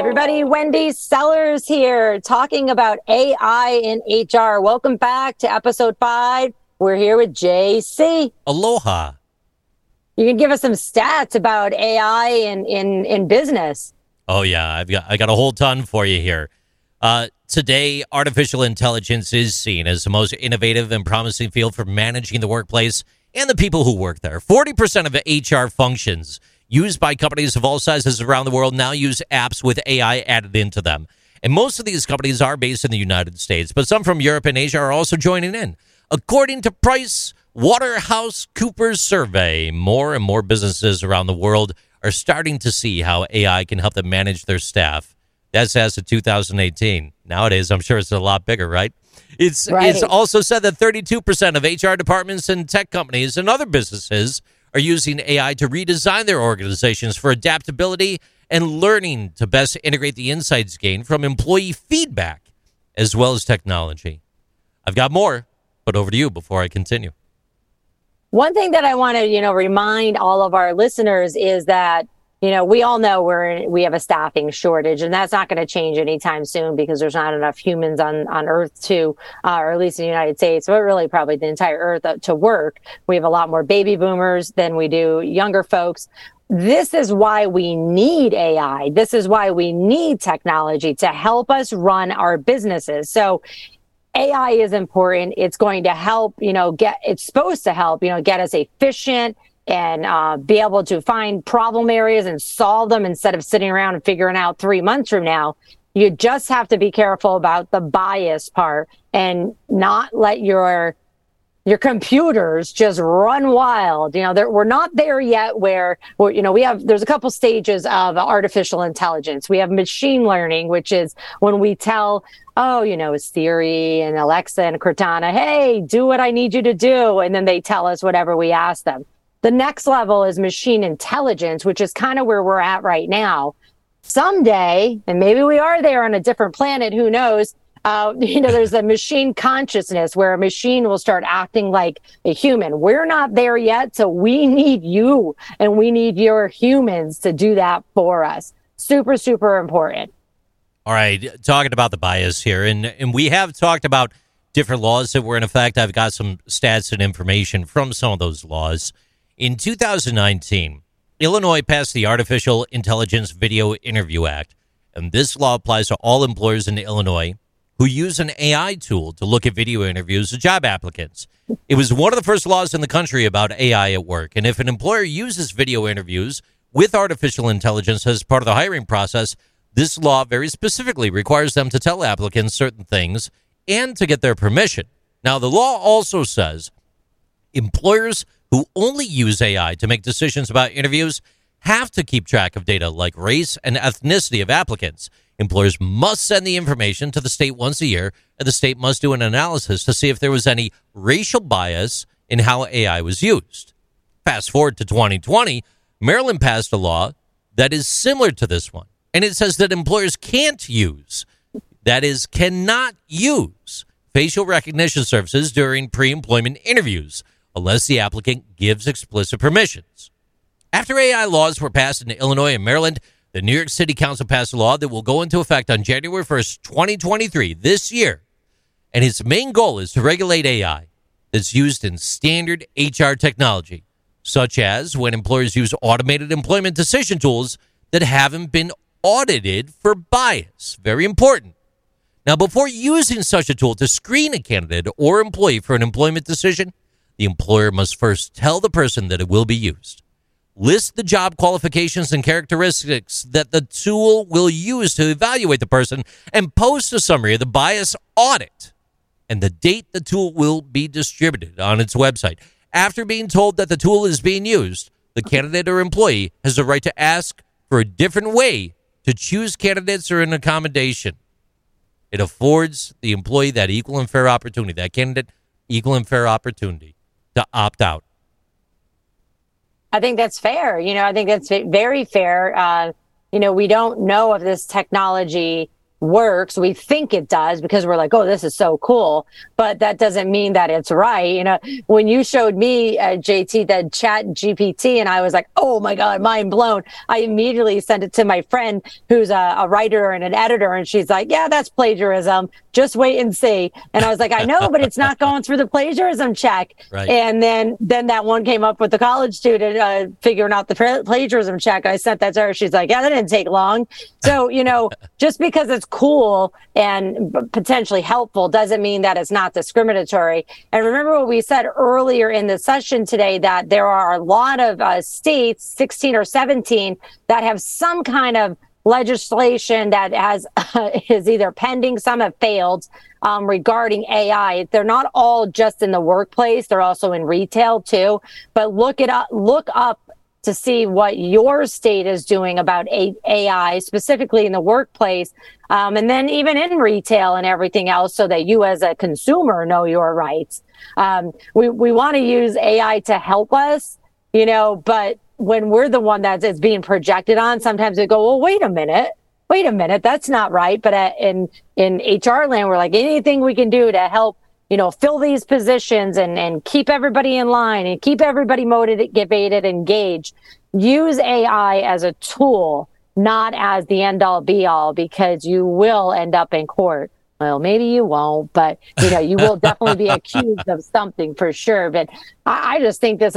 everybody, Wendy Sellers here talking about AI in HR. Welcome back to episode 5. We're here with JC. Aloha. You can give us some stats about AI in business. Oh yeah, I got a whole ton for you here. Today, artificial intelligence is seen as the most innovative and promising field for managing the workplace and the people who work there. 40% of HR functions used by companies of all sizes around the world now use apps with AI added into them. And most of these companies are based in the United States, but some from Europe and Asia are also joining in. According to Price Waterhouse Coopers survey, more and more businesses around the world are starting to see how AI can help them manage their staff. That's as of 2018. Nowadays, I'm sure it's a lot bigger, right? It's also said that 32% of HR departments and tech companies and other businesses are using AI to redesign their organizations for adaptability and learning to best integrate the insights gained from employee feedback as well as technology. I've got more, but over to you before I continue. One thing that I want to, remind all of our listeners is that, we all know we have a staffing shortage, and that's not going to change anytime soon because there's not enough humans on Earth to, or at least in the United States, but really probably the entire Earth to work. We have a lot more baby boomers than we do younger folks. This is why we need AI. This is why we need technology to help us run our businesses. So AI is important. It's going to help, it's supposed to help, get us efficient and be able to find problem areas and solve them instead of sitting around and figuring out 3 months from now. You just have to be careful about the bias part and not let your computers just run wild. We're not there yet where there's a couple stages of artificial intelligence. We have machine learning, which is when we tell, Siri and Alexa and Cortana, hey, do what I need you to do. And then they tell us whatever we ask them. The next level is machine intelligence, which is kind of where we're at right now. Someday, and maybe we are there on a different planet, who knows? There's a machine consciousness where a machine will start acting like a human. We're not there yet, so we need you and we need your humans to do that for us. Super, super important. All right, talking about the bias here, and we have talked about different laws that were in effect. I've got some stats and information from some of those laws. In 2019, Illinois passed the Artificial Intelligence Video Interview Act, and this law applies to all employers in Illinois who use an AI tool to look at video interviews of job applicants. It was one of the first laws in the country about AI at work, and if an employer uses video interviews with artificial intelligence as part of the hiring process, this law very specifically requires them to tell applicants certain things and to get their permission. Now, the law also says employers who only use AI to make decisions about interviews have to keep track of data like race and ethnicity of applicants. Employers must send the information to the state once a year, and the state must do an analysis to see if there was any racial bias in how AI was used. Fast forward to 2020, Maryland passed a law that is similar to this one, and it says that employers cannot use facial recognition services during pre-employment interviews unless the applicant gives explicit permissions. After AI laws were passed in Illinois and Maryland, the New York City Council passed a law that will go into effect on January 1st, 2023, this year. And its main goal is to regulate AI that's used in standard HR technology, such as when employers use automated employment decision tools that haven't been audited for bias. Very important. Now, before using such a tool to screen a candidate or employee for an employment decision, the employer must first tell the person that it will be used, list the job qualifications and characteristics that the tool will use to evaluate the person, and post a summary of the bias audit and the date the tool will be distributed on its website. After being told that the tool is being used, the candidate or employee has the right to ask for a different way to choose candidates or an accommodation. It affords the employee that equal and fair opportunity, that candidate equal and fair opportunity to opt out. I think that's fair. I think that's very fair. We don't know if this technology works. We think it does because we're like, oh, this is so cool. But that doesn't mean that it's right. You know, when you showed me, JT, that Chat GPT, and I was like, oh my God, mind blown. I immediately sent it to my friend who's a writer and an editor. And she's like, yeah, that's plagiarism. Just wait and see. And I was like, I know, but it's not going through the plagiarism check. Right. And then that one came up with the college student figuring out the plagiarism check. I sent that to her. She's like, yeah, that didn't take long. So, you know, just because it's cool and potentially helpful doesn't mean that it's not discriminatory. And remember what we said earlier in the session today, that there are a lot of states, 16 or 17, that have some kind of legislation that has is either pending, some have failed, regarding AI. They're not all just in the workplace, they're also in retail too. But look up to see what your state is doing about AI, specifically in the workplace, and then even in retail and everything else, so that you as a consumer know your rights. We want to use AI to help us, you know, but when we're the one that it's being projected on, sometimes we go, well, wait a minute, that's not right. But in HR land, we're like, anything we can do to help, you know, fill these positions and keep everybody in line and keep everybody motivated, engaged. Use AI as a tool, not as the end all be all, because you will end up in court. Well, maybe you won't, but, you know, you will definitely be accused of something for sure. But I just think it's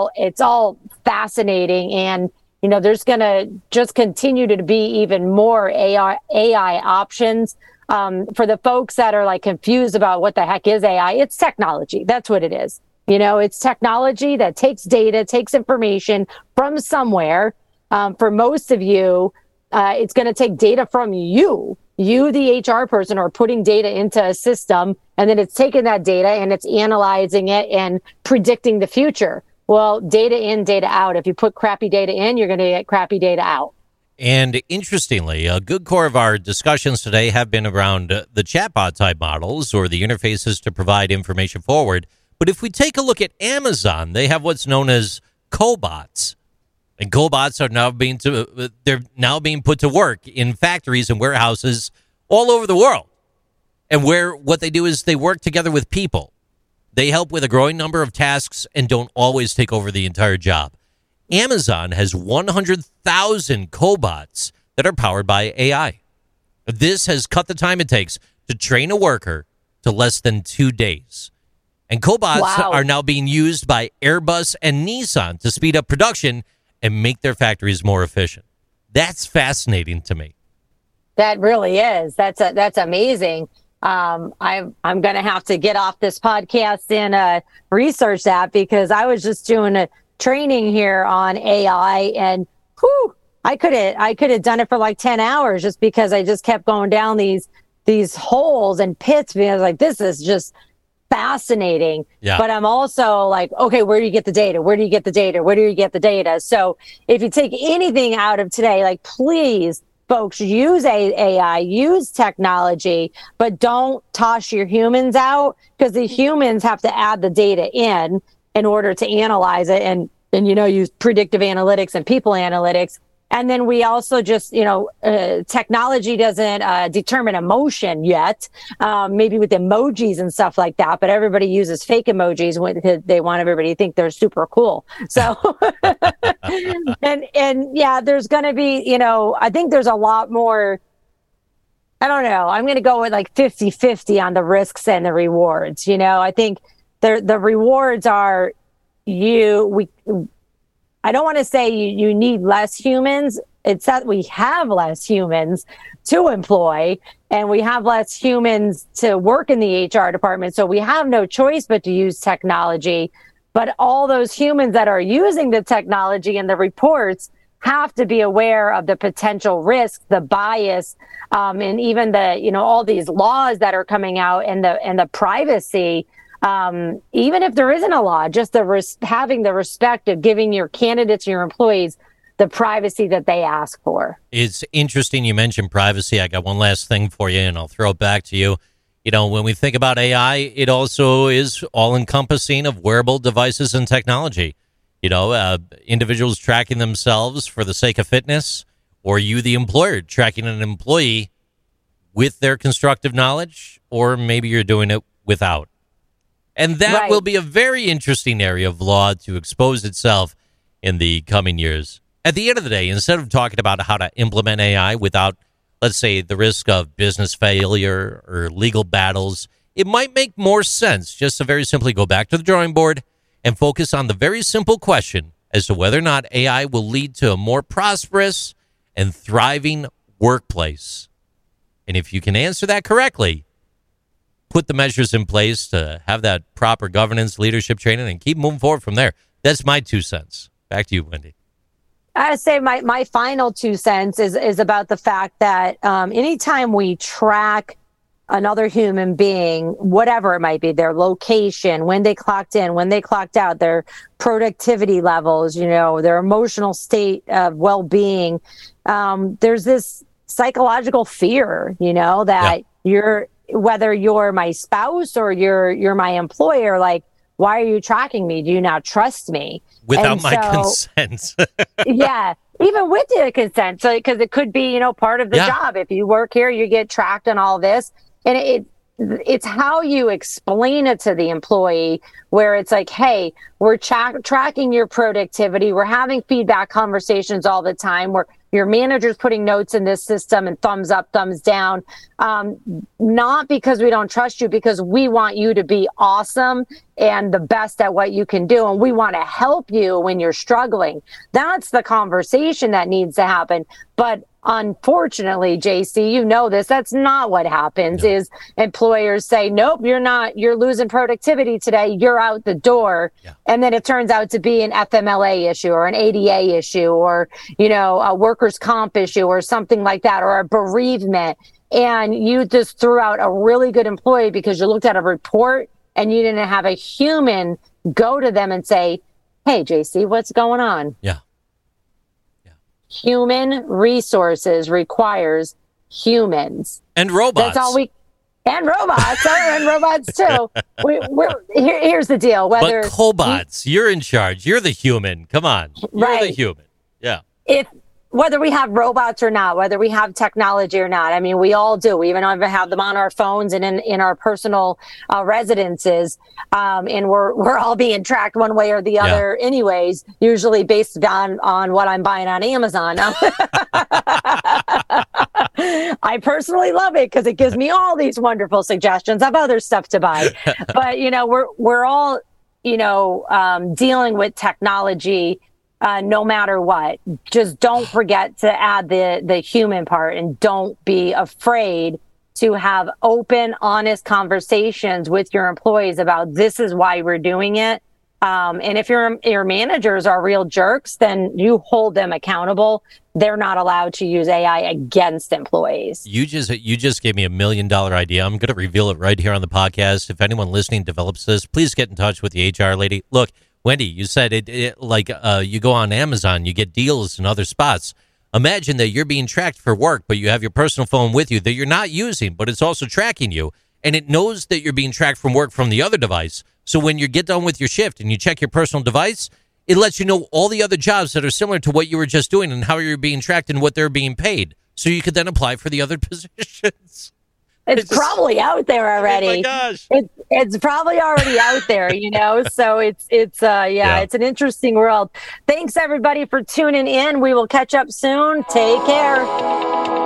all fascinating. And, you know, there's going to just continue to be even more AI options. For the folks that are like confused about what the heck is AI, it's technology. That's what it is. You know, it's technology that takes data, takes information from somewhere. For most of you, it's going to take data from you. You, the HR person, are putting data into a system, and then it's taking that data and it's analyzing it and predicting the future. Well, data in, data out. If you put crappy data in, you're going to get crappy data out. And interestingly, a good core of our discussions today have been around the chatbot type models or the interfaces to provide information forward. But if we take a look at Amazon, they have what's known as cobots. And cobots are now being put to work in factories and warehouses all over the world. And what they do is they work together with people. They help with a growing number of tasks and don't always take over the entire job. Amazon has 100,000 cobots that are powered by AI. This has cut the time it takes to train a worker to less than 2 days. And cobots are now being used by Airbus and Nissan to speed up production and make their factories more efficient. That's fascinating to me. That really is. That's amazing. I'm going to have to get off this podcast and research that, because I was just doing a training here on AI, and I could have done it for like 10 hours just because I just kept going down these holes and pits, because I was like, this is just fascinating. Yeah. But I'm also like, okay, where do you get the data? Where do you get the data? Where do you get the data? So if you take anything out of today, like, please, folks, use AI, use technology, but don't toss your humans out, because the humans have to add the data in order to analyze it and you know, use predictive analytics and people analytics. And then we also just, you know, technology doesn't determine emotion yet, maybe with emojis and stuff like that. But everybody uses fake emojis because they want everybody to think they're super cool. So, and yeah, there's going to be, you know, I think there's a lot more. I don't know. I'm going to go with like 50-50 on the risks and the rewards. You know, I think the rewards are I don't want to say you need less humans. It's that we have less humans to employ, and we have less humans to work in the HR department. So we have no choice but to use technology. But all those humans that are using the technology and the reports have to be aware of the potential risk, the bias, and even the, you know, all these laws that are coming out, and the privacy. Even if there isn't a law, just having the respect of giving your candidates, your employees, the privacy that they ask for. It's interesting you mentioned privacy. I got one last thing for you, and I'll throw it back to you. You know, when we think about AI, it also is all-encompassing of wearable devices and technology. You know, individuals tracking themselves for the sake of fitness, or you, the employer, tracking an employee with their constructive knowledge, or maybe you're doing it without. And that will be a very interesting area of law to expose itself in the coming years. At the end of the day, instead of talking about how to implement AI without, let's say, the risk of business failure or legal battles, it might make more sense just to very simply go back to the drawing board and focus on the very simple question as to whether or not AI will lead to a more prosperous and thriving workplace. And if you can answer that correctly, put the measures in place to have that proper governance, leadership training, and keep moving forward from there. That's my 2 cents. Back to you, Wendy. I say my final 2 cents is about the fact that anytime we track another human being, whatever it might be, their location, when they clocked in, when they clocked out, their productivity levels, their emotional state of well-being, there's this psychological fear, that whether you're my spouse or you're my employer, like, why are you tracking me? Do you not trust me? Without my consent. Yeah, even with the consent. So, because it could be, part of the job. If you work here, you get tracked and all this. And it's how you explain it to the employee, where it's like, hey, we're tracking your productivity. We're having feedback conversations all the time. Your manager's putting notes in this system and thumbs up, thumbs down. Not because we don't trust you, because we want you to be awesome and the best at what you can do. And we want to help you when you're struggling. That's the conversation that needs to happen. But unfortunately, JC, this, that's not what happens. No. Is employers say, nope, you're losing productivity today. You're out the door. Yeah. And then it turns out to be an FMLA issue or an ADA issue or, a workers' comp issue or something like that, or a bereavement. And you just threw out a really good employee because you looked at a report and you didn't have a human go to them and say, hey, JC, what's going on? Yeah. Human resources requires humans. And robots. That's all and robots. And robots too. Here's the deal. But cobots, you're in charge. You're the human. Come on. You're the human. Yeah. Whether we have robots or not, whether we have technology or not, I mean, we all do. We even have them on our phones and in our personal residences. And we're all being tracked one way or the other anyways, usually based on what I'm buying on Amazon. I personally love it because it gives me all these wonderful suggestions of other stuff to buy. But, we're all, dealing with technology no matter what. Just don't forget to add the human part, and don't be afraid to have open, honest conversations with your employees about this is why we're doing it. And if your managers are real jerks, then you hold them accountable. They're not allowed to use AI against employees. You just gave me $1 million idea. I'm going to reveal it right here on the podcast. If anyone listening develops this, please get in touch with the HR lady. Look, Wendy, you said you go on Amazon, you get deals in other spots. Imagine that you're being tracked for work, but you have your personal phone with you that you're not using, but it's also tracking you. And it knows that you're being tracked from work from the other device. So when you get done with your shift and you check your personal device, it lets you know all the other jobs that are similar to what you were just doing and how you're being tracked and what they're being paid. So you could then apply for the other positions. It's probably out there already. Oh my gosh. It's probably already out there, so it's an interesting world. Thanks everybody for tuning in. We will catch up soon. Take care.